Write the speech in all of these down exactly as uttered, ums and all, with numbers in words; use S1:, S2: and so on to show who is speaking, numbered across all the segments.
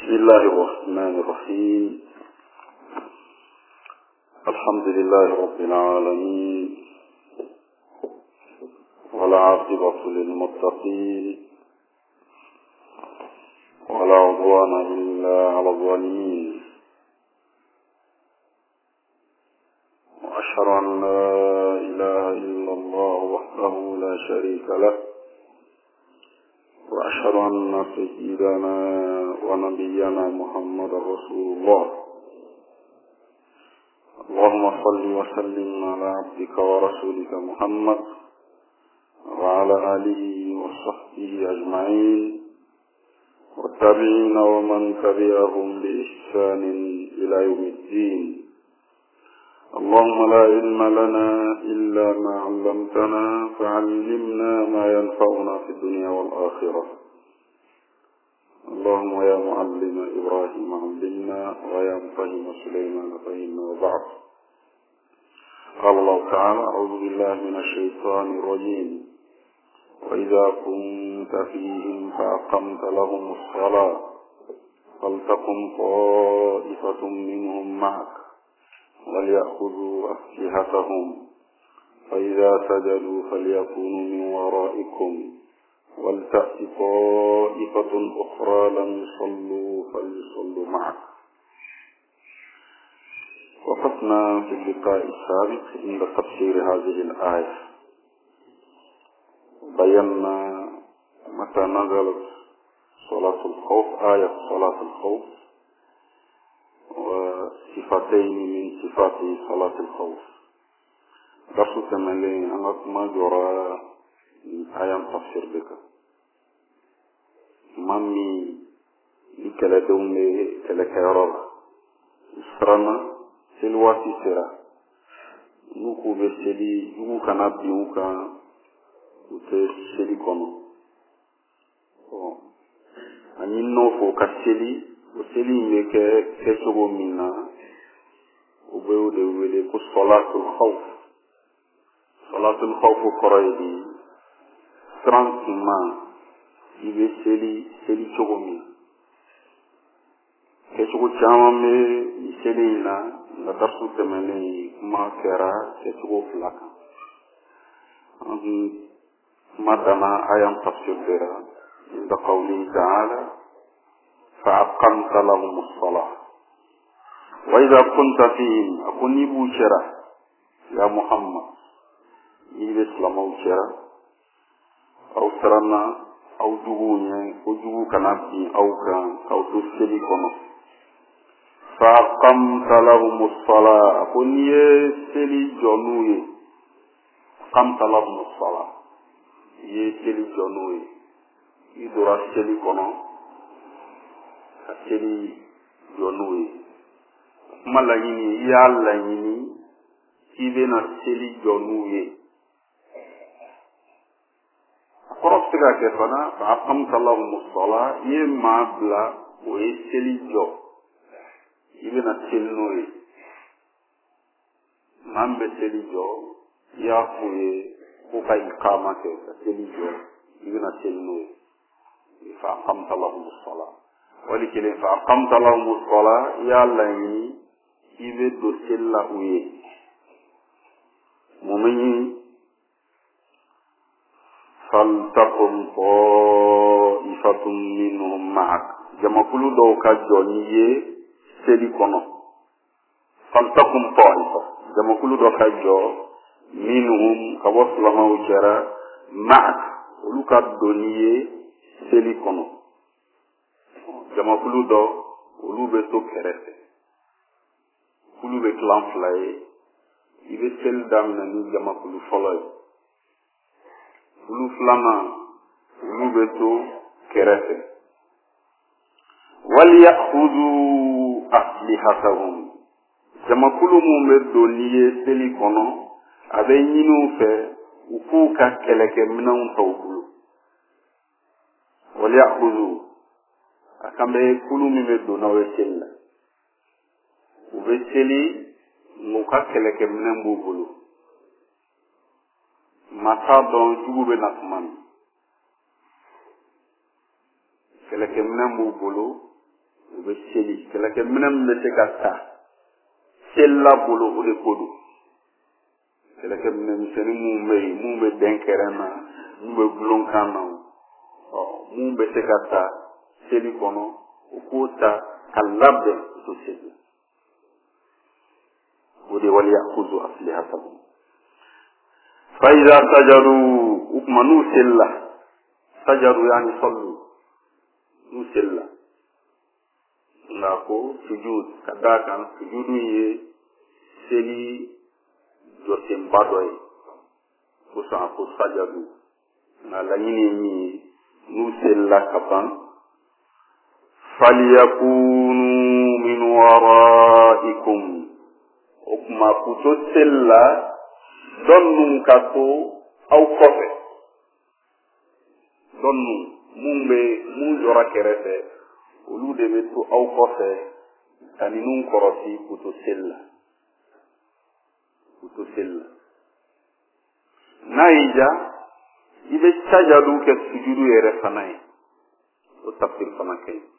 S1: بسم الله الرحمن الرحيم. الحمد لله رب العالمين، والعاقبة للمتقين، ولا عدوان إلا على الظالمين، وأشهد أن لا إله إلا الله وحده لا شريك له، وأشهد أن سيدنا ونبينا محمد رسول الله. اللهم صل وسلم على عبدك ورسولك محمد وعلى آله وصحبه أجمعين، والتابعين ومن تبعهم بإحسان إلى يوم الدين. اللهم لا علم لنا إلا ما علمتنا، فعلمنا ما ينفعنا في الدنيا والآخرة. اللهم يا معلم إبراهيم علمنا، ويا مفهم سليمان فهمنا. وبعد، قال الله تعالى: أعوذ بالله من الشيطان الرجيم: وإذا كنت فيهم فأقمت لهم الصلاة فلتقم طائفة منهم معك وليأخذوا أسلحتهم فإذا سجدوا فليكونوا من ورائكم ولتأت طائفة أخرى لم يصلوا فليصلوا معك. وقفنا في اللقاء السابق عند تفسير هذه الآية، بينا متى نزلت صلاة الخوف، آية صلاة الخوف، وصفتين من صفات صلاة الخوف. درس تملي أنك ما جرى آية تفسير بك مامي لكلا دومي كلا كيرا سرنا سلواتي سرا نوكو بسلي نوكا نبي نوكا وتسلي كونو أني نوفو كسلي وسلي ميكا كسوغو منا وبيو دي كو صلاة الخوف. صلاة الخوف قرأي tranquillement ibe seli seli chogomi kechogo chamame seli na na darsu temene ma kera kechogo flaka andi madana ayam tafsir dera inda qawli ta'ala fa'aqamta lahum as-salah wa idha kunta fihim akuni bushara ya Muhammad ibe islamu bushara aw sarana aw dugunya o dugu kana bi aw kan aw to seli kono fa qamta lahum as-salah akoniye seli jonuye qamta lahum as-salah ye seli jonuye idora seli kono seli jonuye malagini ya lagini kibena seli jonuye koroftiga ke fana fa'aqamta lahum as-salah ye mabla o eseli jo ibena selnoye mambe seli jo ya kuye ko kay iqama ke seli jo ibena selnoye fa'aqamta lahum as-salah wali kile fa'aqamta lahum as-salah ya lani ibe do sella uye mumini فلتقم طائفة منهم معك جمع كل دوكا جونية سيدي كونو فلتقم طائفة جمع كل دوكا جو منهم كبوس لما وجرى معك ولوكا دونية سيدي كونو جمع كل دو ولو بيتو كرسي كل بيتلان فلاي يبي سيل دامنا ني جمع كل فلاي ulu flama ulu beto kerefe wal ya'khudhu aslihatahum jamakulu mumbe doniye seli kono abe nyinu fe ukuka keleke minan tawbulu wal ya'khudhu akambe kulu mumbe donawe sella ube seli muka keleke minan bubulu mata don jugube nakman keleke mnen bu bolo bɛ seli kɛlɛkɛminɛn min bɛ se ka ta selila bolo o de ko don kɛlɛkɛminɛn misɛnnin mun bɛ yen mun bɛ den kɛrɛn na mun bɛ gulonkan na ɔ mun bɛ se ka ta seli kɔnɔ o k'o ta ka labɛn o seli o de waliyakuzu aslihatahum fa iza sajadu o tuma n'u selila sajadu yani sallu n'u selila nka ko sujud ka d'a kan sujudu ye seli jɔsenba dɔ ye ko sɔn ko sajadu nka laɲini ye min ye n'u selila ka ban faliyakunu min waraikum o tuma k'u to selila dɔn ninnu ka to aw kɔfɛ dɔn ninnu mun bɛ mun jɔra kɛrɛfɛ olu de bɛ to aw kɔfɛ ka ninnu kɔrɔsi k'u to seli la k'u to seli la n'a y'i diya i bɛ sajadu kɛ sujudu yɛrɛ fana ye o tafsir fana kɛ yen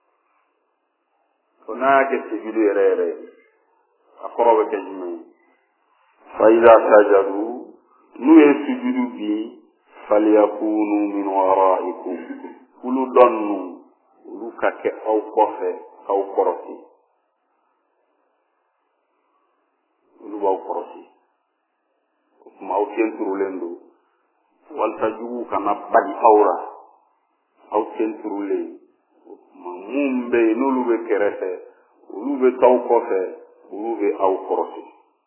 S1: o n'a y'a kɛ sujudu yɛrɛ yɛrɛ ye a kɔrɔ bɛ kɛ jumɛn ye fa iza sajadu n'u ye sujudu bin faliyakunu min waraikum olu dɔn ninnu olu ka kɛ aw kɔfɛ k'aw kɔrɔsi olu b'aw kɔrɔsi o tuma aw senturulen don walasa jugu kana bali aw la aw senturulen o tuma mun bɛ yen n'olu bɛ kɛrɛfɛ olu bɛ t'aw kɔfɛ olu bɛ aw kɔrɔsi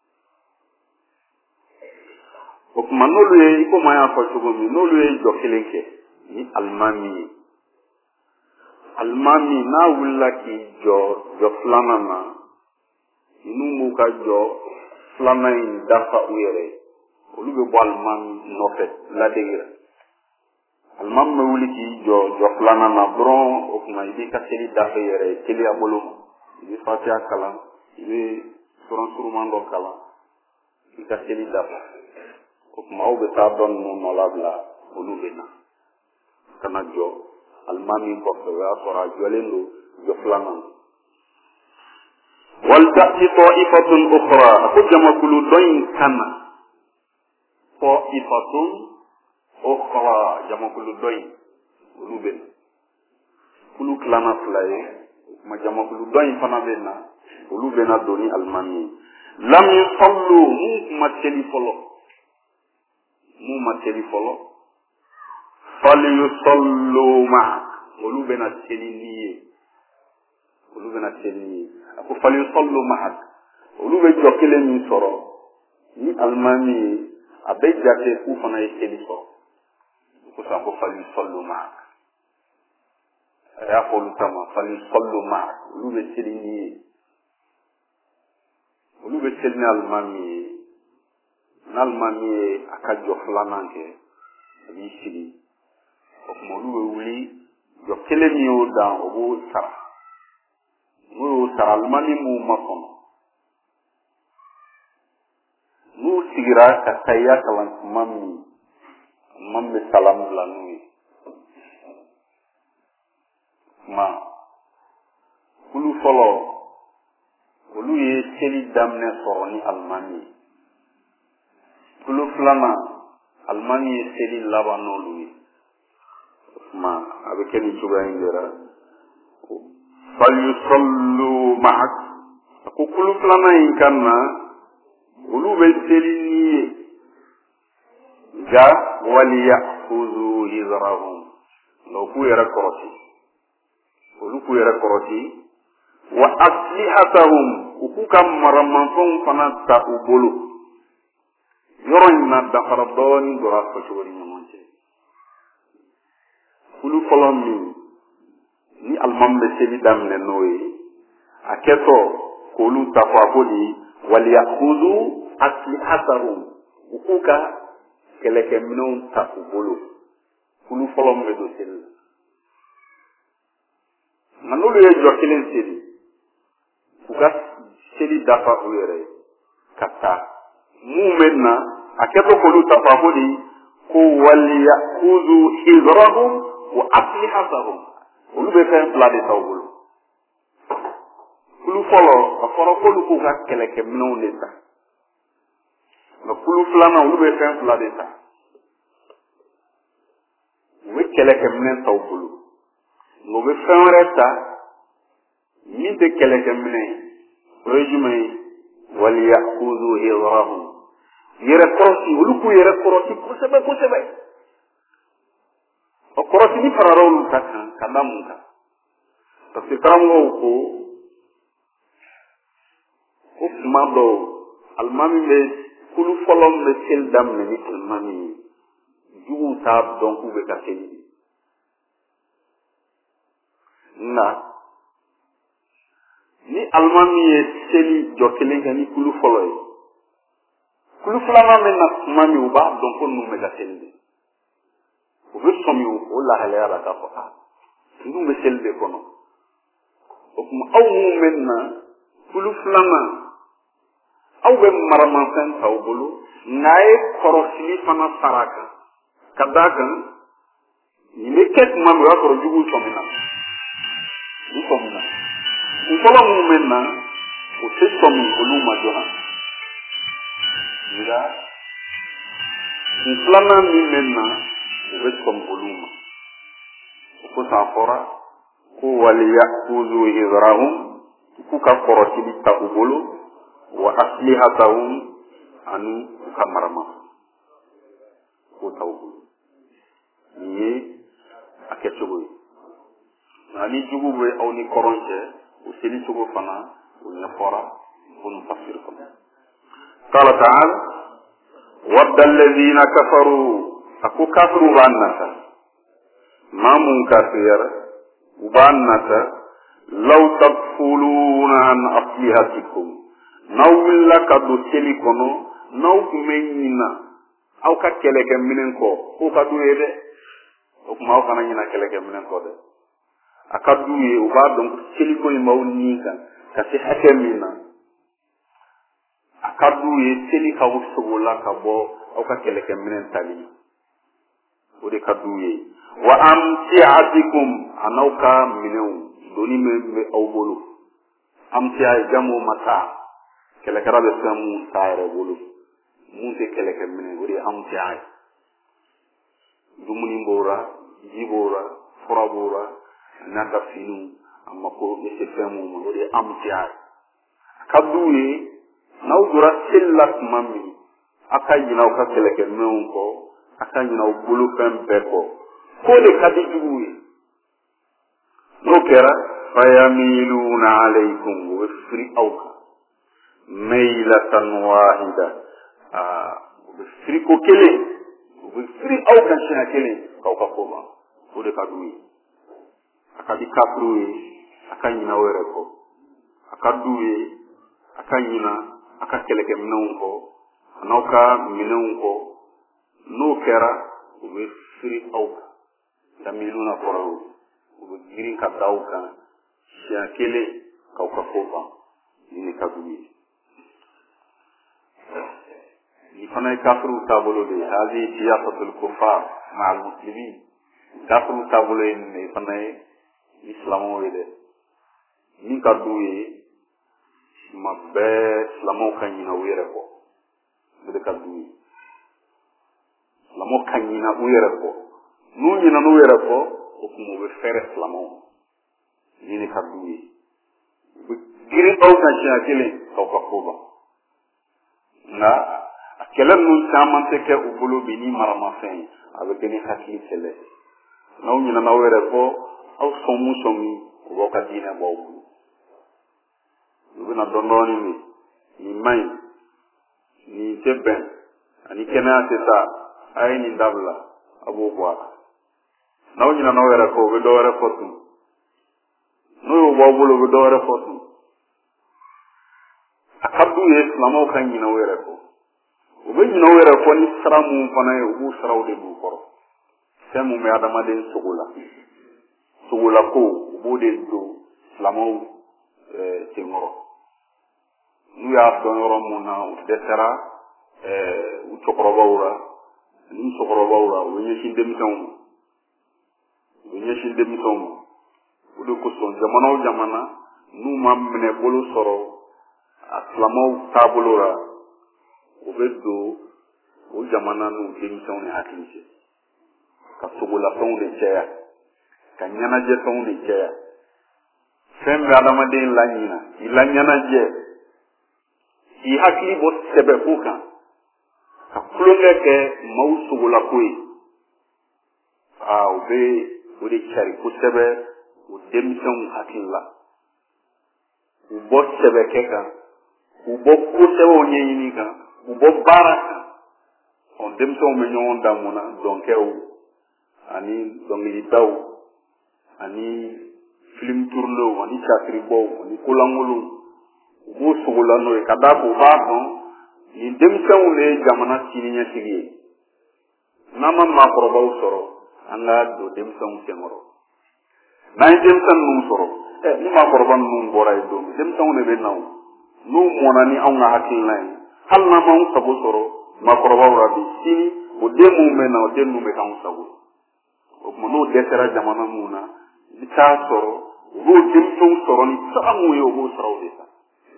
S1: o tuma n'olu ye i komi an y'a fɔ cogo min n'olu ye jɔ kelen kɛ ni alimami ye alimami n'a wulila k'i jɔ jɔ filanan na ninnu b'u ka jɔ filanan in dafa u yɛrɛ ye olu bɛ bɔ alimami nɔfɛ ladege la alimami bɛ wuli k'i jɔ jɔ filanan na dɔrɔn o tuma i b'i ka seli dafa i yɛrɛ ye teliya bolo ma i bɛ fatiha kalan i bɛ suran suruman dɔ kalan i ka seli dafa o tuma aw bɛ taa dɔ ninnu nɔ labila olu bɛ na ka na jɔ alimami kɔfɛ o y'a sɔrɔ a jɔlen don jɔ filanan walta'ti ta'ifatun ukhra a ko jamakulu dɔ in ka na ta'ifatun ukhra jamakulu dɔ in olu bɛ na kulu tilana fila ye o tuma jamakulu dɔ in fana bɛ na olu bɛ na don ni alimami ye lam yusallu mun kuma seli fɔlɔ mun ma seli fɔlɔ falyusallu ma'ak olu bɛna seli n'i ye olu bɛna seli n'i ye a ko falyusallu ma'ak olu bɛ jɔ kelen min sɔrɔ ni alimami ye a bɛ jate k'u fana ye seli sɔrɔ o kosɔn a ko falyusallu ma'ak a y'a fɔ olu kama falyusallu ma'ak olu bɛ seli n'i ye olu bɛ seli ni alimami ye n'alimami ye a ka jɔ filanan kɛ a b'i sigi o tuma olu bɛ wuli jɔ kelen min y'o dan o b'o sara n'o y'o sara alimami m'u makɔnɔ n'u sigira ka tahiya kalan tuma min alimami bɛ salamu bila n'u ye tuma kulu fɔlɔ olu ye seli daminɛ sɔrɔ ni alimami ye kulu filanan alimami ye seli laban n'olu ye o tuma a bɛ kɛ nin cogoya in de la falyusallu ma'ak a ko kulu filanan in kan na olu bɛ seli n'i ye nka waliya'khudhu hizrahum nka u k'u yɛrɛ kɔrɔsi olu k'u yɛrɛ kɔrɔsi wa aslihatahum u k'u ka maramanfɛnw fana ta u bolo yɔrɔ in na dafara dɔɔnin dɔrɔ a fɔcogo ni ɲɔgɔn cɛ kulu fɔlɔ min ni alimami bɛ seli daminɛ n'o ye a kɛtɔ k'olu ta fɔ a ko de waliya'khudhu aslihatahum u k'u ka kɛlɛkɛminɛnw ta u bolo kulu fɔlɔ min bɛ don seli la nka n'olu ye jɔ kelen seli u ka seli dafa u yɛrɛ ye ka taa mun bɛ na a kɛtɔ k'olu ta fɔ a ko de ko waliya'khudhu hizrahum wa aslihatahum olu bɛ fɛn fila de ta u bolo fɔlɔ a fɔra k'olu k'u ka kɛlɛkɛminɛnw de ta nka kulu filanan olu bɛ fɛn fila de ta u bɛ kɛlɛkɛminɛn ta u bolo nka u bɛ fɛn wɛrɛ ta min tɛ kɛlɛkɛminɛn ye o ye jumɛn ye waliyakudu hidrahum yɛrɛ kɔrɔsi olu k'u yɛrɛ kɔrɔsi kosɛbɛ kosɛbɛ o kɔrɔsili farala olu ta kan ka da mun kan parce que karamɔgɔw ko ko tuma dɔw alimami bɛ kulu fɔlɔ min bɛ seli daminɛ ni alimami ye juguw t'a dɔn k'u bɛ ka seli nka ni alimami ye seli jɔ kelen kɛ ni kulu fɔlɔ ye kulu filanan bɛ na tuma min u b'a dɔn ko ninnu bɛ ka seli de u bɛ sɔmi o lahalaya la k'a fɔ a ninnu bɛ seli de kɔnɔ o tuma aw minnu bɛ na kulu filanan aw bɛ maramafɛn ta u bolo nka a ye kɔrɔsili fana fara a kan ka d'a kan nin bɛ kɛ tuma min o y'a sɔrɔ juguw sɔmina u sɔmina kun fɔlɔ minnu bɛ na o tɛ sɔmi olu ma joona nka kun filanan min bɛ na o bɛ sɔmi olu ma o kosɔn a fɔra ko waliyakudu hidrahum k'u ka kɔrɔsili ta u bolo wa aslihatahum ani u ka marama k'o ta u bolo nin ye a kɛcogo ye nka ni jugu bɛ aw ni kɔrɔn cɛ o selicogo fana o ɲɛfɔra o nu tafsir kɔnɔ qala ta'ala wadda alladhina kafaru a ko kafiru b'a nata maa mun kafir u b'a nata law takfuluna an aslihatikum n'aw wulila ka don seli kɔnɔ n'aw tun bɛ ɲina aw ka kɛlɛkɛminɛn kɔ k'o ka d'u ye dɛ o tuma aw kana ɲina kɛlɛkɛminɛn kɔ dɛ a ka d'u ye u b'a dɔn seliko in b'aw ni kan ka se hakɛ min na a ka d'u ye seli k'aw sogola ka bɔ aw ka kɛlɛkɛminɛn tali o de ka d'u ye wa amtiatikum a n'aw ka minɛnw doni min bɛ aw bolo amtia ye jamu mata kɛlɛkɛla bɛ fɛn mun t'a yɛrɛ bolo mun tɛ kɛlɛkɛminɛn o de ye amtia ye dumuni b'o la ji b'o la fura b'o la n'a ka finiw a mako bɛ se fɛn mun ma o de ye amtia ye a ka d'u ye n'aw donna seli la tuma min a ka ɲinɛ aw ka kɛlɛkɛminɛnw kɔ a ka ɲinɛ aw bolofɛn bɛɛ kɔ k'o de ka di juguw ye n'o kɛra fayamiluna alaykum u bɛ firi aw kan maylatan wahida aa u bɛ firi ko kelen u bɛ firi aw kan siɲɛ kelen k'aw ka ko ban o de ka d'u ye a ka di kafiriw ye a ka ɲinɛ aw yɛrɛ kɔ a ka d'u ye a ka ɲinɛ a ka kɛlɛkɛminɛnw kɔ a n'aw ka minɛnw kɔ n'o kɛra u bɛ firi aw kan tamiluna kɔrɔ u bɛ girin ka da aw kan siɲɛ kelen k'aw ka ko ban nin de ka d'u ye ni fana ye kafiriw taabolo de ye hali siyasatul kufar ma'al muslimin kafiriw taabolo ye nin de fana ye ni silamɛw ye dɛ min ka d'u ye tuma bɛɛ silamɛw ka ɲinɛ u yɛrɛ kɔ o de ka d'u ye silamɛw ka ɲinɛ u yɛrɛ kɔ n'u ɲinɛna u yɛrɛ kɔ o tuma u bɛ fɛrɛ silamɛw nin de ka d'u ye u bɛ girin aw kan siɲɛ kelen k'aw ka ko ban nka a kɛlɛ ninnu caman tɛ kɛ u bolo bi ni maramafɛn ye a bɛ kɛ ni hakili kɛlɛ n'aw ɲinɛna aw yɛrɛ kɔ aw sɔn mun sɔn min u b'aw ka diinɛ bɔ aw bolo u bɛna dɔɔnin dɔɔnin de nin man ɲi nin tɛ bɛn ani kɛnɛya tɛ taa a ye nin dabila a b'o bɔ a la n'aw ɲinɛna aw yɛrɛ kɔ u bɛ dɔ wɛrɛ fɔ tun n'o y'o b'aw bolo u bɛ dɔ wɛrɛ fɔ tun a ka d'u ye silamɛw ka ɲinɛ u yɛrɛ kɔ u bɛ ɲinɛ u yɛrɛ kɔ ni sira mun fana ye u b'u siraw de d'u kɔrɔ fɛn mun bɛ adamaden sogo la sogolako u b'o de don silamɛw senkɔrɔ n'u y'a dɔn yɔrɔ mun na u dɛsɛra u cɛkɔrɔbaw la ani musokɔrɔbaw la u bɛ ɲɛsin denmisɛnw ma u bɛ ɲɛsin denmisɛnw ma o de kosɔn jamana o jamana n'u ma minɛ bolo sɔrɔ a silamɛw taabolo la o bɛ don o jamana n'u denmisɛnw ni hakili cɛ ka sogolafɛnw de caya ka ɲɛnajɛfɛnw de caya fɛn bɛ adamaden laɲina k'i laɲɛnajɛ k'i hakili bɔ sɛbɛko kan ka kulonkɛ kɛ maaw sogolako ye aa o bɛ o de cari kosɛbɛ o denmisɛnw hakili la k'u bɔ sɛbɛkɛ kan k'u bɔ kosɛbɛw ɲɛɲini kan k'u bɔ baara kan ɔ denmisɛnw bɛ ɲɔgɔn dan mun na dɔnkɛw ani dɔnkilitaw ani film tournew ani casiribɔw ani kolankolonw u b'o sogola n'o ye ka d'a kan u b'a dɔn nin denmisɛnw de ye jamana siniɲɛsigi ye n'an ma maakɔrɔbaw sɔrɔ an ka don denmisɛnw senkɔrɔ n'an ye denmisɛn ninnu sɔrɔ ɛ ni maakɔrɔba ninnu bɔra yen don denmisɛnw de bɛ na o n'u mɔna ni anw ka hakilina ye hali n'an m'anw sago sɔrɔ maakɔrɔbaw la bi sini o den minnu bɛ na o den ninnu bɛ k'anw sago o tuma n'o dɛsɛra jamana minnu na i bɛ taa sɔrɔ u b'o denmisɛnw sɔrɔ ni sira mun ye o b'o siraw de ta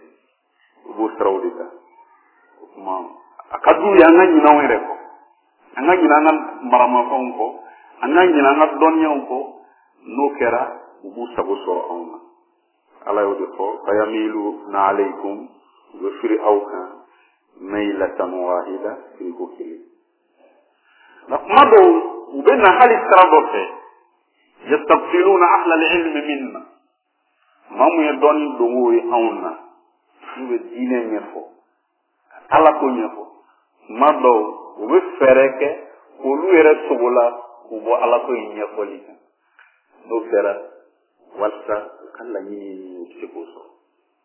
S1: u b'o siraw de ta o tuma a ka d'u ye an ka ɲinɛ anw yɛrɛ kɔ an ka ɲinɛ an ka maramafɛnw kɔ an ka ɲinɛ an ka dɔnniyaw kɔ n'o kɛra u b'u sago sɔrɔ anw na ala y'o de fɔ fayamiluna alaykum u bɛ firi aw kan maylatan wahida firiko kelen nka kuma dɔw u bɛ na hali sira dɔ fɛ yastafiluna ahla al-ilmi minna maa mun ye dɔnni dongo ye anw na n'u bɛ diinɛ ɲɛfɔ ala ko ɲɛfɔ kuma dɔw u bɛ fɛɛrɛ kɛ k'olu yɛrɛ sogo la k'u bɔ ala ko in ɲɛfɔli kan n'o kɛra walasa u ka laɲini u tɛ se k'o sɔrɔ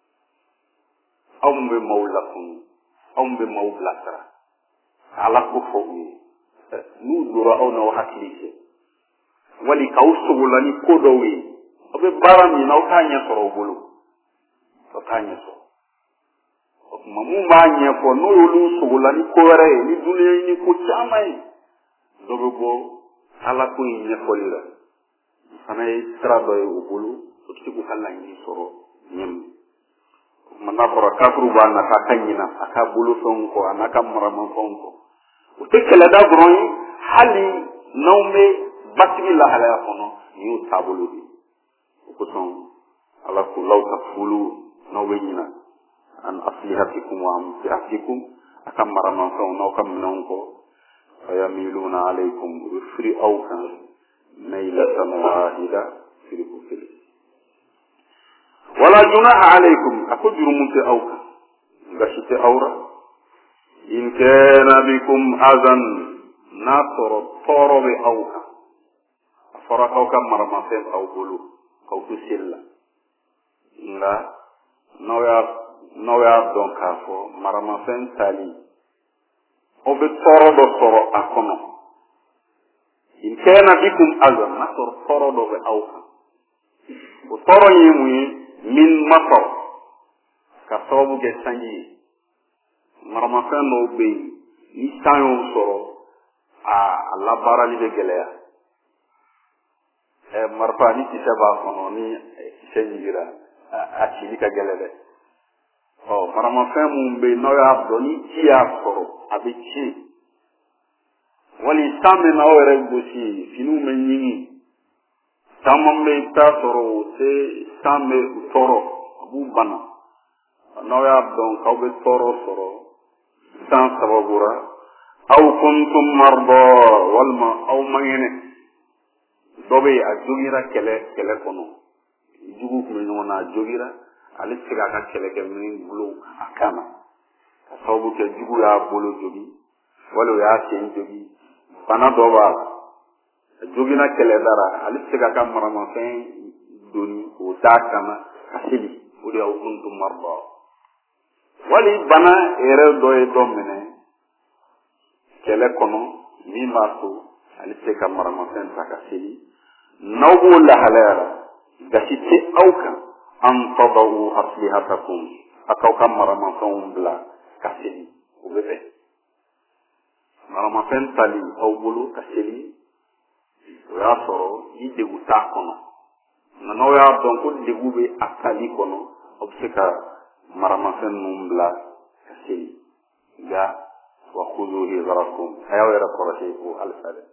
S1: aw mun bɛ maaw lafunu aw mun bɛ maaw bilasira ala ko fɔ u ye n'u dora aw n'aw hakili cɛ wali k'aw sogo la ni ko dɔw ye aw bɛ baara min na aw t'a ɲɛ sɔrɔ u bolo aw t'a ɲɛ sɔrɔ o tuma mun b'a ɲɛfɔ n'o y'olu sogo la ni ko wɛrɛ ye ni dunuya ye ni ko caman ye dɔ bɛ bɔ ala ko in ɲɛfɔli la fana ye sira dɔ ye u bolo o tɛ se k'u ka laɲini sɔrɔ ɲɛmu o tuma n'a fɔra kafiriw b'a nata a ka ɲina a ka bolofɛnw kɔ a n'a ka maramafɛnw kɔ o tɛ kɛlɛda dɔrɔn ye hali n'anw bɛ basigi lahalaya kɔnɔ nin y'o taabolo de ye o kosɔn ala ko law tafulu n'aw bɛ ɲina an aslihatikum wa amtiatikum a ka maramafɛnw n'aw ka minɛnw kɔ fayamiluna alaykum u bɛ firi aw kan maylatan wahida firiko kelen wala junaha alaykum a ko jurumu tɛ aw kan gasi tɛ aw la in kana bikum azan n'a sɔrɔ tɔɔrɔ bɛ aw kan a fɔra k'aw ka maramafɛn t'aw bolo k'aw to seli la nka n'aw y'a n'aw y'a dɔn k'a fɔ maramafɛn tali aw bɛ tɔɔrɔ dɔ sɔrɔ a kɔnɔ in kana bikum azan n'a sɔrɔ tɔɔrɔ dɔ bɛ aw kan o tɔɔrɔ ye mun ye min matar ka sababu kɛ sanji ye maramafɛn dɔw bɛ yen ni san y'o sɔrɔ a a labaarali bɛ gɛlɛya ɛ marifa ni kisɛ b'a kɔnɔ ni kisɛ jigira a cili ka gɛlɛ dɛ ɔ maramafɛn minnu bɛ yen n'aw y'a dɔn ni ji y'a sɔrɔ a bɛ tiɲɛ wali san bɛ n'aw yɛrɛ gosi finiw bɛ ɲigin caman bɛ i bɛ taa sɔrɔ o tɛ san bɛ u tɔɔrɔ a b'u bana n'aw y'a dɔn k'aw bɛ tɔɔrɔ sɔrɔ san sababura aw kuntum marda walima aw man kɛnɛ dɔ bɛ yen a jogira kɛlɛ kɛlɛ kɔnɔ jugu tun bɛ ɲɔgɔn na a jogira ale tɛ se k'a ka kɛlɛkɛminɛn bolo a kan na ka sababu kɛ jugu y'a bolo jogi wali o y'a sen jogi bana dɔ b'a la a jogina kɛlɛda la ale tɛ se k'a ka maramafɛn doni o d'a kan na ka seli o de y'aw kuntum marda wali bana yɛrɛ dɔ ye dɔ minɛ kɛlɛ kɔnɔ min b'a to ale tɛ se ka maramafɛn ta ka seli n'aw b'o lahalaya la gasi tɛ aw kan an tadawu aslihatakum a k'aw ka maramafɛnw bila ka seli o bɛ bɛn maramafɛn tali aw bolo ka seli o y'a sɔrɔ i degun t'a kɔnɔ n'aw y'a dɔn ko degun bɛ a tali kɔnɔ aw bɛ se ka maramafɛn ninnu bila ka seli nka wa khudhu hizrakum a y'aw yɛrɛ kɔlɔsi o halisa dɛ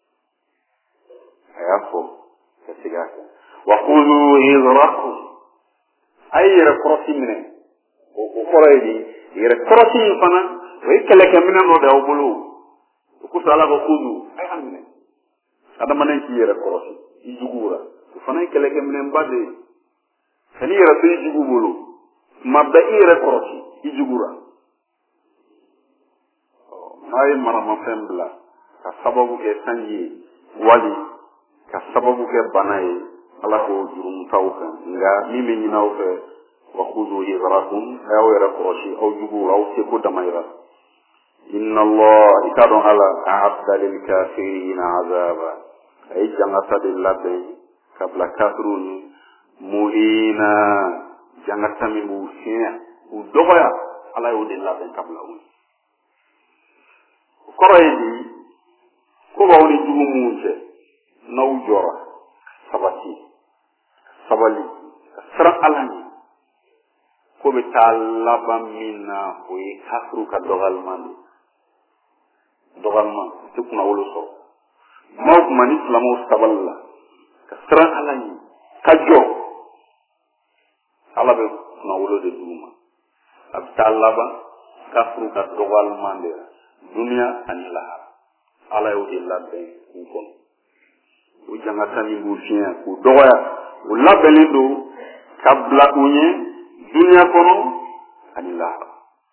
S1: a y'a fɔ ka segin a kan wa khudhu hizrakum a ye yɛrɛ kɔlɔsi minɛ o o kɔrɔ ye de yɛrɛ kɔlɔsi in fana o ye kɛlɛkɛminɛn dɔ de y'aw bolo o kosɔn ala ko khudhu a y'a minɛ adamaden k'i yɛrɛ kɔlɔsi i juguw la o fana ye kɛlɛkɛminɛnba de ye ka n'i yɛrɛ to i jugu bolo tuma bɛɛ i yɛrɛ kɔlɔsi i jugu la n'a ye maramafɛn bila ka sababu kɛ sanji ye wali ka sababu kɛ bana ye ala k'o jurumutaw kan nka min bɛ ɲini aw fɛ wa khudhu hizrakum a y'aw yɛrɛ kɔlɔsi aw juguw la aw seko damayira inna allah i k'a dɔn ala a'adda lil kafirina azaba a ye jangata de labɛn ka bila kafiriw ni muhina jangata min b'u fiɲɛ u dɔgɔya ala y'o de labɛn ka bila u o kɔrɔ ye di ko b'aw ni jugu minnu cɛ n'aw jɔra sabati sabali ka siran ala ɲɛ ko bɛ taa laban min na o ye kafiriw ka dɔgɔyalima de dɔgɔyalima u tɛ kunnawolo sɔrɔ kuma o kuma ni silamɛw sabali la ka siran ala ɲɛ ka jɔ ala bɛ kunnawolo de d'u ma a bɛ taa laban kafiriw ka dɔgɔyalima de la duniya ani lahara ala y'o de labɛn k'u kɔnɔ o jangata min b'u fiɲɛ k'u dɔgɔya o labɛnnen don ka bila u ɲɛ duniya kɔnɔ ani lahara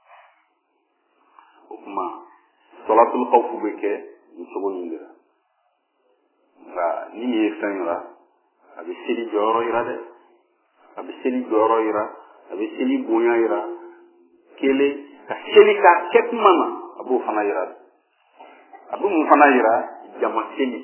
S1: o kuma salatul khawf bɛ kɛ nin cogo min de la nka ni nin ye fɛn yira a bɛ seli jɔyɔrɔ yira dɛ a bɛ seli jɔyɔrɔ yira a bɛ seli bonya yira kelen ka seli k'a kɛ tuma na a b'o fana yira a bɛ mun fana yira jama seli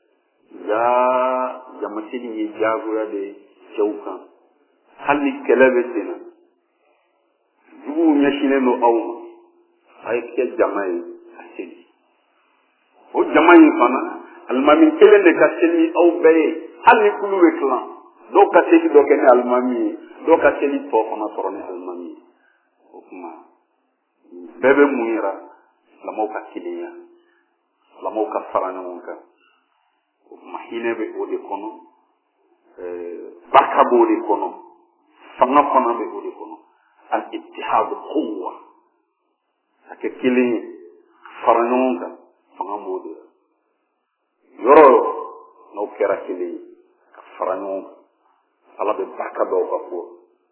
S1: jaa jama seli ye diyagoya de cɛw kan hali ni kɛlɛ bɛ sen na juguw ɲɛsinnen don aw ma a ye kɛ jama ye a seli o jama in fana alimami kelen de ka seli aw bɛɛ ye hali ni kulu bɛ tilan dɔw ka seli dɔ kɛ ni alimami ye dɔw ka seli tɔ fana sɔrɔ ni alimami ye o kuma bɛɛ bɛ mun yira silamɛw ka kelenya silamɛw ka fara ɲɔgɔn kan o kuma hinɛ bɛ o de kɔnɔ barika b'o de kɔnɔ fanga fana bɛ o de kɔnɔ al ittihad quwwa a kɛ kelen ye fara ɲɔgɔn kan fanga b'o de la yɔrɔ n'aw kɛra kelen ye ka fara ɲɔgɔn kan ala bɛ barika dɔw ka ko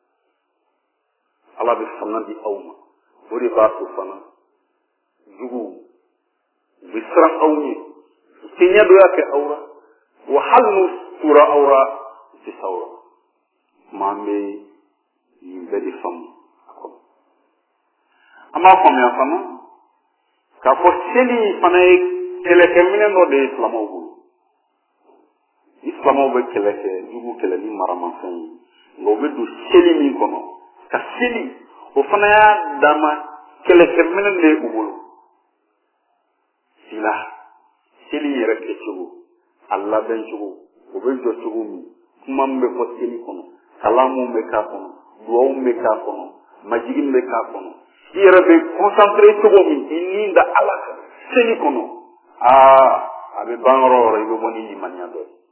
S1: ala bɛ fanga di aw ma o de b'a to fana jugu u bɛ siran aw ɲɛ u tɛ ɲɛdoya kɛ aw la wa hali n'u tura aw la u tɛ sa aw la maa an bɛ nin bɛɛ de faamu a kɔnɔ an b'a faamuya fana k'a fɔ seli fana ye kɛlɛkɛminɛn dɔ de ye silamɛw bolo ni silamɛw bɛ kɛlɛ kɛ jugu kɛlɛ ni maramafɛn ye nka u bɛ don seli min kɔnɔ ka seli o fana y'a dama kɛlɛkɛminɛn de ye u bolo sila seli yɛrɛ kɛcogo a labɛn cogo o bɛ jɔ cogo min kuma min bɛ fɔ seli kɔnɔ kalan min bɛ k'a kɔnɔ duwawu min bɛ k'a kɔnɔ majigin min bɛ k'a kɔnɔ i yɛrɛ bɛ concentré cogo min i ni da ala kan seli kɔnɔ aa a bɛ ban yɔrɔ o yɔrɔ i bɛ bɔ ni limaniya dɔ ye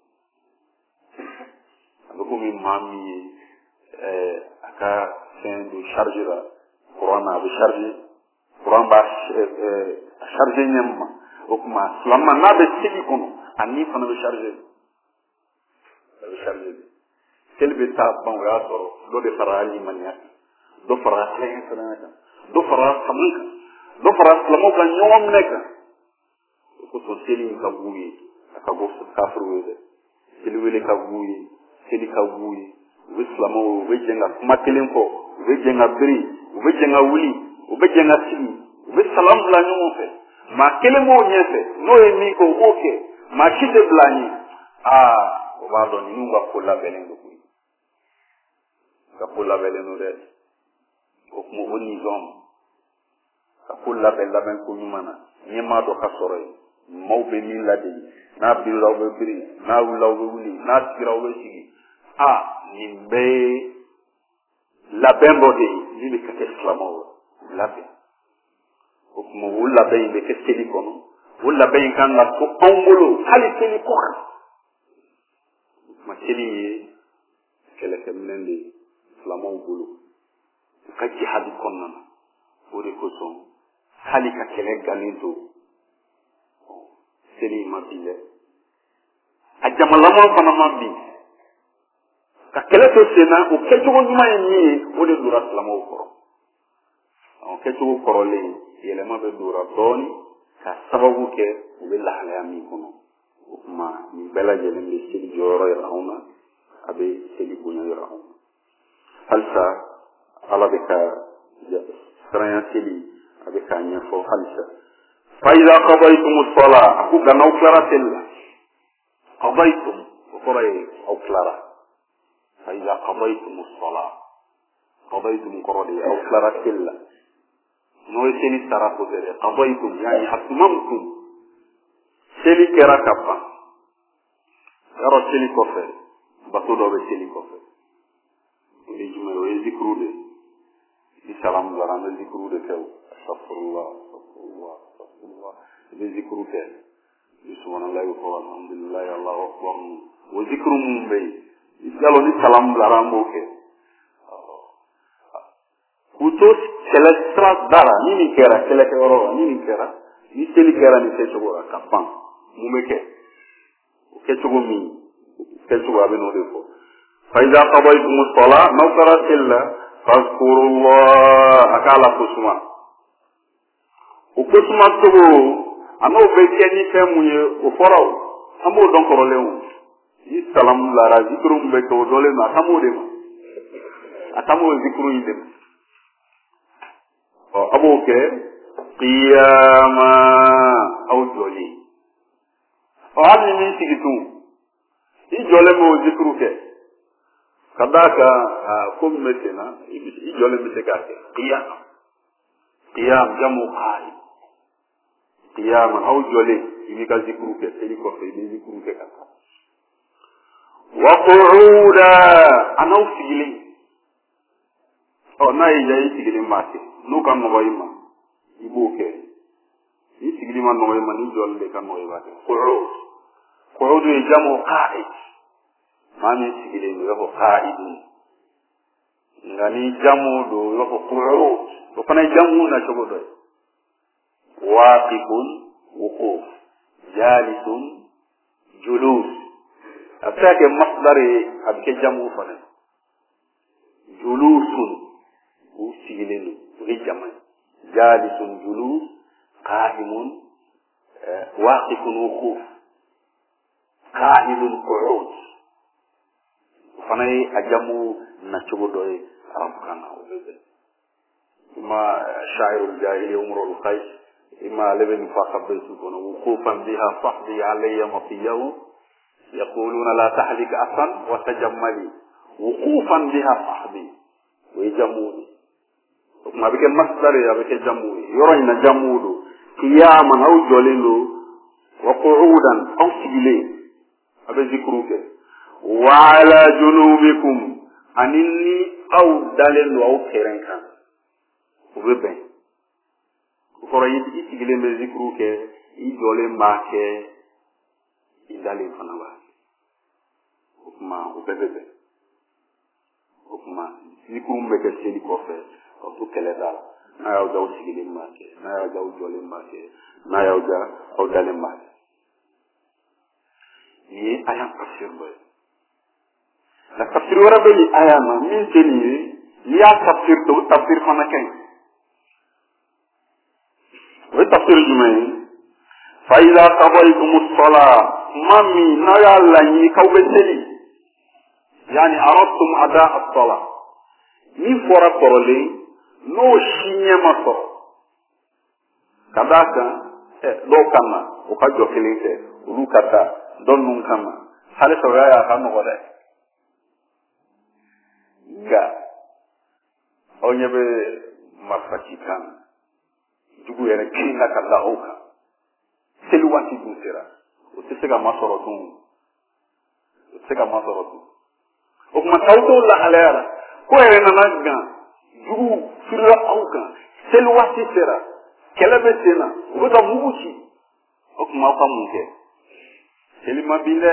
S1: a bɛ komi maa min ye ɛɛ a ka fɛn don charge la kuran na a bɛ charge kuran b'a ɛɛ a charge ɲɛ ma o kuma silamɛ n'a bɛ seli kɔnɔ a ni fana bɛ charge a bɛ charge seli bɛ taa ban o y'a sɔrɔ dɔ de fara limaniya kan dɔ fara hɛrɛ fana kan dɔ fara fanga kan dɔ fara silamɛw ka ɲɔgɔn minɛ kan o kosɔn seli in ka b'u ye a ka bɔ kafiriw ye dɛ seli wele ka b'u ye seli ka b'u ye u bɛ silamɛw u bɛ jɛn ka kuma kelen fɔ u bɛ jɛn ka biri u bɛ jɛn ka wuli u bɛ jɛn ka sigi u bɛ salam bila ɲɔgɔn fɛ maa kelen b'o ɲɛfɛ n'o ye min kɛ o b'o kɛ maa si tɛ bila ɲɛ aa o b'a dɔn ninnu ka ko labɛnnen don koyi ka ko labɛnnen don dɛ o kuma o nizɔn ka ko labɛn labɛn ko ɲuman na ɲɛmaa dɔ ka sɔrɔ yen maaw bɛ min ladege n'a birila aw bɛ biri n'a wulila aw bɛ wuli n'a sigira aw bɛ sigi ah nin bɛɛ ye labɛn dɔ de ye min bɛ ka kɛ silamɛw la labɛn o tuma o labɛn in bɛ kɛ seli kɔnɔ o labɛn in kan ka to anw bolo hali seli kɔ kan o tuma seli ye kɛlɛkɛminɛn de ye silamɛw bolo u ka jihadi kɔnɔna na o de kosɔn hali ka kɛlɛ gannen to seli ma bi dɛ a jamalama fana ma bi ka kɛlɛ to sen na o kɛcogo ɲuman ye min ye o de dora silamɛw kɔrɔ o kɛcogo kɔrɔlen yɛlɛma bɛ dora dɔɔni ka sababu kɛ u bɛ lahalaya min kɔnɔ o tuma nin bɛɛ lajɛlen bɛ seli jɔyɔrɔ yɛrɛ anw na a bɛ seli bonya yɛrɛ anw na halisa ala bɛ ka siranya seli a bɛ k'a ɲɛfɔ halisa fa iza qadaytumu sala a ko nka n'aw tilara seli la qadaytum o kɔrɔ ye aw tilara fa iza qadaytumu sala qadaytum kɔrɔ de ye aw tilara seli la n'o ye seli sara ko tɛ dɛ qadaytum yani atmamtum seli kɛra ka ban yɔrɔ seli kɔfɛ bato dɔ bɛ seli kɔfɛ o ye jumɛn ye o ye zikuru de i salam dɔrɔn an bɛ zikuru de kɛ o astagfirullah astagfirullah astagfirullah i bɛ zikuru kɛ i subhanallahi fɔ alhamdulilayi alahu akbar o zikuru minnu bɛ yen yalo ni salam dɔrɔn an b'o kɛ k'u to kɛlɛ sira da la ni nin kɛra kɛlɛkɛyɔrɔ la ni nin kɛra ni seli kɛra nin kɛcogo la ka ban mun bɛ kɛ o kɛcogo min kɛcogo a bɛ n'o de fɔ fa iza qadaytumu sala n'aw taara seli la fazkurullah a k'a la kosuma o kosuma cogo a n'o bɛ kɛ ni fɛn mun ye o fɔra o an b'o dɔn kɔrɔlen o ni salam lara zikuru min bɛ kɛ o dɔnlen don a kan b'o de ma a kan b'o zikuru in de ma ɔ a b'o kɛ qiyama aw jɔlen ɔ hali ni min sigi tun i jɔlen bɛ o zikuru kɛ ka d'a kan ko min bɛ sen na i jɔlen bɛ se k'a kɛ qiyam qiyam jamu qaim qiyam aw jɔlen i b'i ka zikuru kɛ seli kɔfɛ i bɛ zikuru kɛ ka taa wa qu'uda a n'aw sigilen ɔ n'a y'i diya i sigilen b'a kɛ n'o ka nɔgɔ i ma i b'o kɛ ni sigili ma nɔgɔ i ma ni jɔlen de ka nɔgɔ i b'a kɛ qu'ud qu'ud ye jamu qa'id maa min sigilen don i b'a fɔ qa'idun nka ni jamu don i b'a fɔ qu'ud o fana ye jamu na cogo dɔ ye waqifun wuquf jalisun julus a bɛ se ka kɛ masdar ye a bɛ kɛ jamu fana julusun u sigilen don o ye jama ye jalisun julus qa'imun waqifun wuquf qa'idun qu'ud fana ye a jamu na cogo dɔ ye arabukan na o bɛ bɛn ima sha'irul jahili umrul qais ima ale bɛ nin fɔ a ka bayitu kɔnɔ wuqufan biha fahdi alayya matiyahu yaquluna la tahlik asan wa tajammali wuqufan biha fahdi o ye jamu de o tuma a bɛ kɛ masdar ye a bɛ kɛ jamu ye yɔrɔ in na jamu don qiyaman aw jɔlen don wa qu'udan aw sigilen a bɛ zikuru kɛ wa ala junubikum ani ni aw dalen don aw kɛrɛn kan o bɛ bɛn o kɔrɔ i sigilen bɛ zikuru kɛ i jɔlen b'a kɛ i dalen fana b'a kɛ o tuma o bɛɛ bɛ bɛn o tuma zikuru bɛ kɛ seli kɔfɛ aw to kɛlɛ da la n'a y'aw ja aw sigilen b'a kɛ n'a y'aw ja aw jɔlen b'a kɛ n'a y'aw ja aw dalen b'a kɛ nin ye aya tafsir dɔ ye nka tafsir wɛrɛ bɛ nin aya na min tɛ nin ye n'i y'a tafsir to o tafsir fana ka ɲi o ye tafsir jumɛn ye fa iza qadaytumu sala tuma min n'a y'a laɲini k'aw bɛ seli yani aradtum ada as-sala min fɔra kɔrɔlen n'o si ɲɛ ma sɔrɔ ka d'a kan dɔw kan na o ka jɔ kelen fɛ olu ka taa dɔ ninnu kan na hali sɔrɔ y'a ka nɔgɔ dɛ nka aw ɲɛ bɛ marifaci kan jugu yɛrɛ girinna ka da aw kan seli waati dun sera o tɛ se ka masɔrɔ tun o tɛ se ka masɔrɔ tun o kuma taw to la halera ko yere na nagga jugu firra auka sel wati sera kelebe sena o da mubuci o kuma fa munke selima binde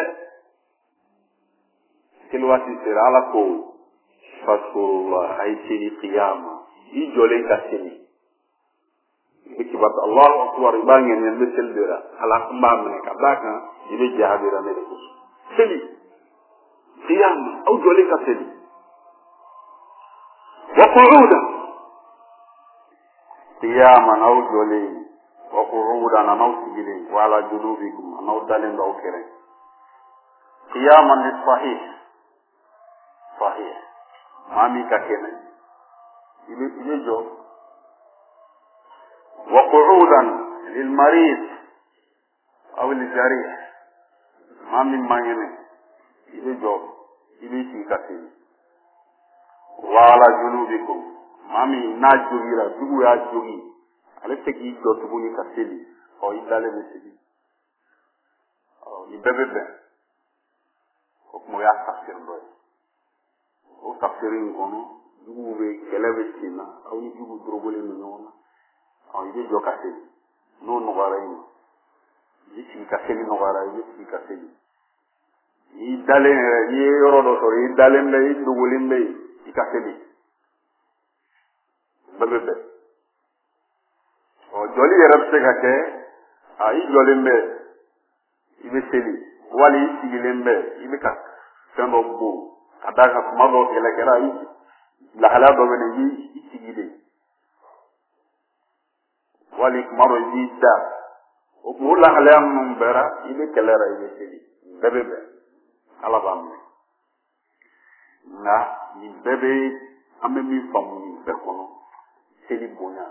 S1: sel wati sera ala ko fasurullah ay sini qiyama i jole ka sini ikibat Allah akbar bangen en besel dira ala mba men ka baka ibe jabira ne ko seli qiyama au jole ka seli wa qu'udan qiyama au jole wa qu'udan na mawsigile wala junubikum na dalen do kere qiyama ni sahih sahih mami ka kene ibe ibe jo وقعودا للمريض او للجريح ما من مانينه يبي جو يبي تيكاتي وعلى جنوبكم ما من ناجوغيرا دغو يا جوغي على تكي جو تبوني كاسيلي او يدالي مسيدي او يبيبه حكم يا تفسير بو او تفسيرين كونو دغو بي كلابه سينا او يجو دروبولي نيونا on yi jo kaseli no no garayi yi ci kaseli no garayi yi ci kaseli yi dale yi yoro do so yi dale mbe yi duguli mbe yi kaseli bebebe o joli yerab se gake a yi joli mbe yi be seli wali yi sigile mbe yi be ka sendo bu adaga kuma do kele kera yi la hala do bene yi yi sigile wali maro jida o ko la halam num bera ibe kelera ibe seli bebebe ala bamme na ni bebe amemi famu ni be kono seli bonya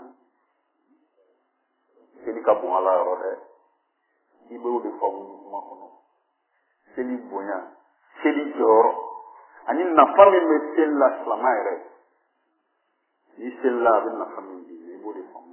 S1: seli ka bon ala rode ibe o de famu ni ma kono seli bonya seli joro ani na fami me sella slamaire ni sella be na fami ni ibe o de famu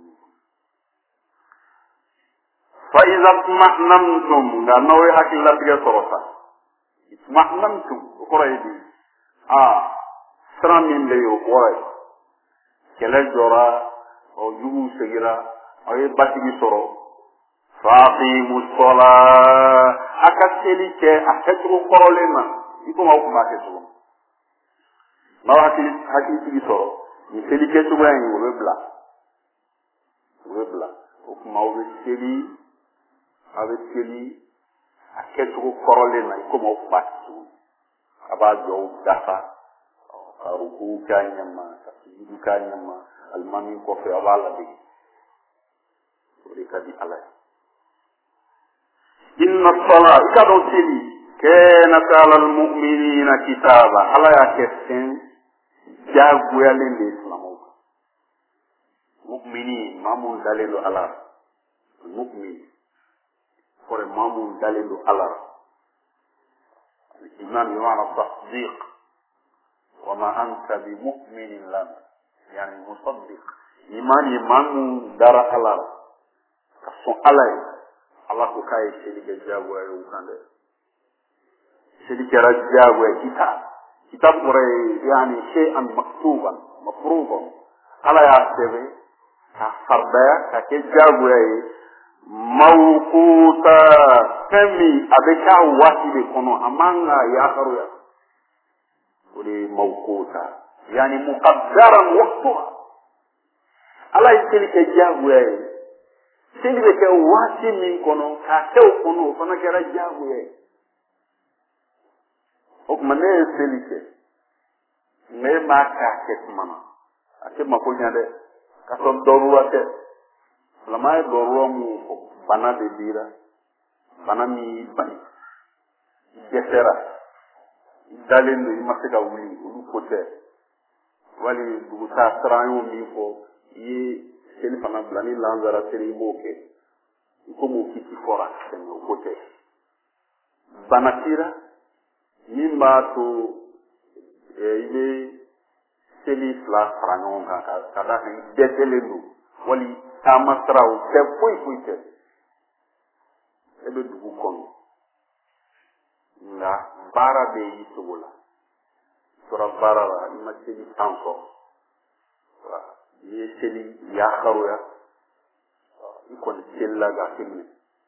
S1: فإذا اطمأننتم غنوي حكي الله تيجي صروتا اطمأننتم قريبي آه سرامين ليو قريب كلا جورا أو جوو سجرا أو يباتي صرو فاقيموا الصلاة أكتلي كي أكتلوا قرولنا يكون أوكم أكتلوا ما حكي حكي تيجي صرو يسلي كي تبعين ويبلا ويبلا أوكم أوكم سلي avec celui à quel jour corolé na comme au bâti aba jo dafa aruku kanyama sujudu kanyama almami ko fe abala bi ori kadi ala inna as-salata ikado sili kanat ala al-mu'minina kitaba ala ya kessen jagu ya lende islamu mu'mini mamun dalilu ala mu'min for mamun dalilu ala الإيمان بمعنى التصديق وما أنت بمؤمن لنا يعني مصدق إيمان إيمان دار على كسون على الله كاي شيء جاوا يوكان شيء كرا جاوا كتاب كتاب قري يعني شيئا مكتوبا مفروضا على يعتبر كفربا كجاوا موقوتا فمي أبكا واسي كونو أمانا يا خرويا ولي موقوتا يعني مقدرا وقتها الله يسيني كجاوة سيني بكا واسي من كونو كاتو كونو فانا كرا جاوة وكما نيه سيني كي نيه ما كاكت مانا أكيد ما كوني هذا كاتو ضرورة lama e doro mu bana de dira bana mi bani gesera dalen ni masika wuli ulu kote wali duguta trayo mi ko yi sel fana blani lanzara seri moke ko mo kiti fora sen o kote bana tira nimba to e ile seli fla frangon ka kada ni detelelu wali tamasraw te fuy fuy te ebe dugu kono nga bara be yi sogola tora baara la i ma seli tan sɔrɔ i ye seli yaakaroya i kɔni selila k'a kɛ minɛ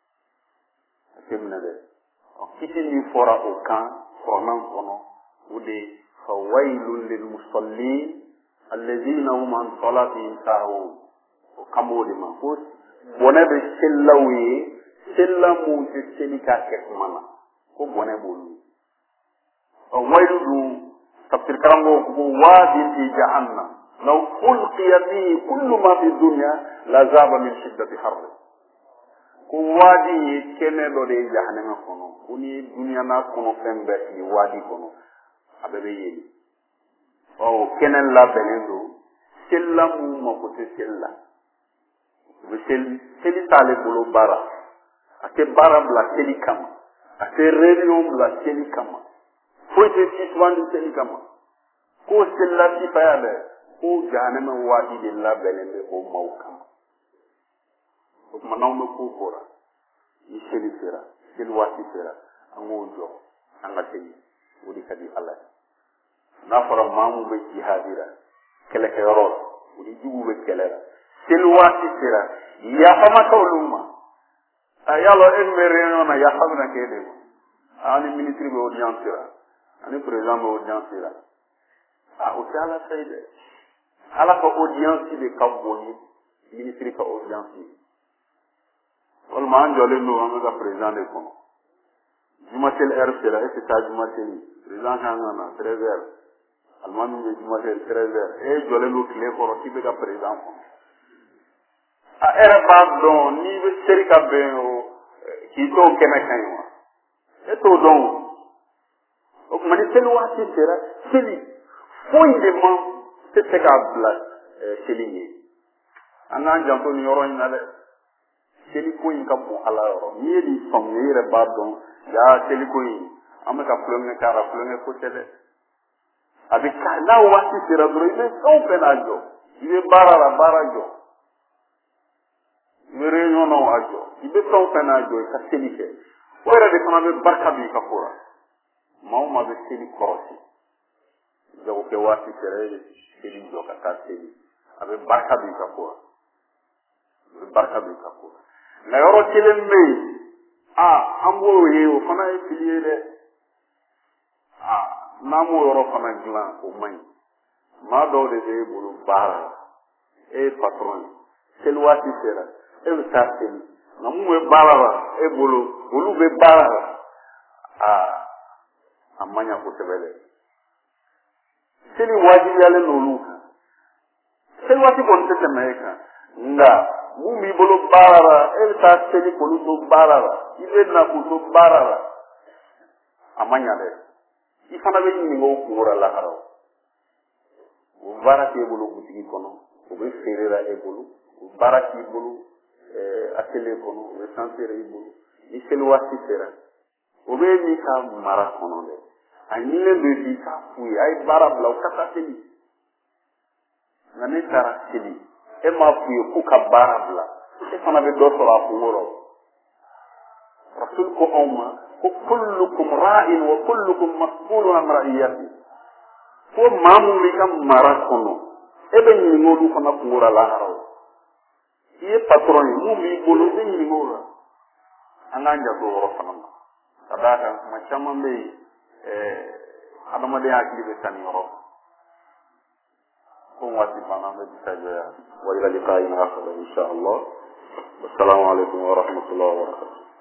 S1: a kɛ minɛ dɛ kiti min fɔra o kan kurannan kɔnɔ o de ye fawailun lil musallin alladhina hum an salatihim sahun o kan b'o de ma ko bɔnɛ bɛ selilaw ye selila mun tɛ seli k'a kɛ kuma na ko bɔnɛ b'olu ye wailu dun tafsir karamɔgɔ ko waadin fi jahannam law ulqiya fihi kullu ma fi dunya la zaba min shiddati harri ko waadi ye kɛnɛ dɔ de ye jahannama kɔnɔ ko ni duniya n'a kɔnɔ fɛn bɛɛ fili waadi kɔnɔ a bɛɛ bɛ yeli ɔ kɛnɛ labɛnnen don selila mun mako tɛ seli la u bɛ seli seli t'ale bolo baara a tɛ baara bila seli kama a tɛ réunion bila seli kama foyi tɛ sisubandi seli kama ko selila sifaya dɛ ko jahannama waadi de labɛnnen bɛ o maaw kama o tuma n'anw bɛ ko fɔra ni seli sera seli waati sera an k'o jɔ an ka seli o de ka di ala ye n'a fɔra maa min bɛ jihadira kɛlɛkɛyɔrɔ la o ni jugu bɛ kɛlɛ la seli waati sera yafama kɛ olu ma a yalɔ e min bɛ réunion na yafa bɛna kɛ e de ma a ni ministre bɛ audience la ani président bɛ audience la a o tɛ ala fɛ ye dɛ ala ka audience de ka bon ni ministre ka audience ye walima an jɔlen don an bɛ ka président de kɔnɔ jumatel heure sera e tɛ taa jumateli président kan ka na treize heures alimami bɛ jumatel treize heures e jɔlen don tile kɔrɔ k'i bɛ ka président kɔnɔ a e yɛrɛ b'a dɔn n'i bɛ seri ka bɛn o k'i t'o kɛnɛ kan ye wa e t'o dɔn o o tuma ni seli waati sera seli foyi de ma tɛ se k'a bila seli ye an k'an janto nin yɔrɔ in na dɛ seli ko in ka bon ala yɔrɔ n'i ye nin faamuya i yɛrɛ b'a dɔn jaa seli ko in an bɛ ka kulonkɛ k'a la kulonkɛ ko tɛ dɛ a bɛ ka n'a waati sera dɔrɔn i bɛ fɛn o fɛn n'a jɔ i bɛ baara la baara jɔ i bɛ réunion na a jɔ i bɛ fɛn o fɛn n'a jɔ i ka seli kɛ o yɛrɛ de fana bɛ barika don i ka ko la maa o maa bɛ seli kɔrɔsi jagokɛ waati sera e bɛ seli jɔ ka taa seli a bɛ barika don i ka ko la a bɛ barika don i ka ko la nka yɔrɔ kelen bɛ yen a an b'o ye o fana ye fili ye dɛ a n'an m'o yɔrɔ fana dilan o man ɲi maa dɔw de bɛ e bolo baara la e ye patron ye seli waati sera e bɛ taa seli nka mun bɛ baara la e bolo olu bɛ baara la a a man ɲa kosɛbɛ dɛ seli wajibiyalen n'olu kan seli waati kɔni tɛ tɛmɛ e kan nka mun b'i bolo baara la e bɛ taa seli k'olu to baara la i bɛ na k'u to baara la a man ɲa dɛ i fana bɛ ɲininka o kungo la lahara o baara k'e bolo butigi kɔnɔ o bɛ feere la e bolo o baara k'i bolo atelier kɔnɔ o bɛ sanfeere i bolo ni seli waati sera o bɛ min ka mara kɔnɔ dɛ a ɲinilen don i k'a f'u ye a ye baara bila o ka taa seli nka ne taara seli e m'a f'u ye k'u ka baara bila e fana bɛ dɔ sɔrɔ a kungo rɔ rasul ko anw ma ko kullukum ra'in wa kullukum mas'ulun an ra'iyati ko maa mun b'i ka mara kɔnɔ e bɛ ɲininka olu fana kungo la lahara o i ye patron ye mun b'i bolo i bɛ ɲininka o la an k'an janto o yɔrɔ fana ma ka d'a kan kuma caman bɛ yen adamadenya hakili bɛ taa nin yɔrɔ ko waati banna an bɛ bisa jɔ yan wa ila liqa'in akhar insha Allah wassalamu alaikum wa rahmatullahi wa barakatuh